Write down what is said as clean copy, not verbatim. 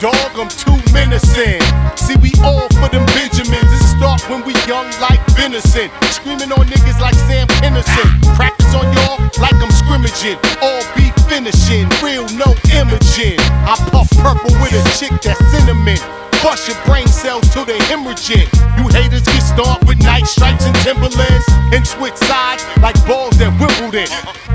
dog, I'm too menacing. See, we all for them Benjamins. It start when we young like venison. Screaming on niggas like Sam Kinison. Practice on y'all like I'm scrimmaging. All be finishing, real no imaging. I puff purple with a chick that's cinnamon. Bust your brain cells till they hemorrhaging. You haters get started with night stripes and Timberlands and switch sides like balls at Wimbledon.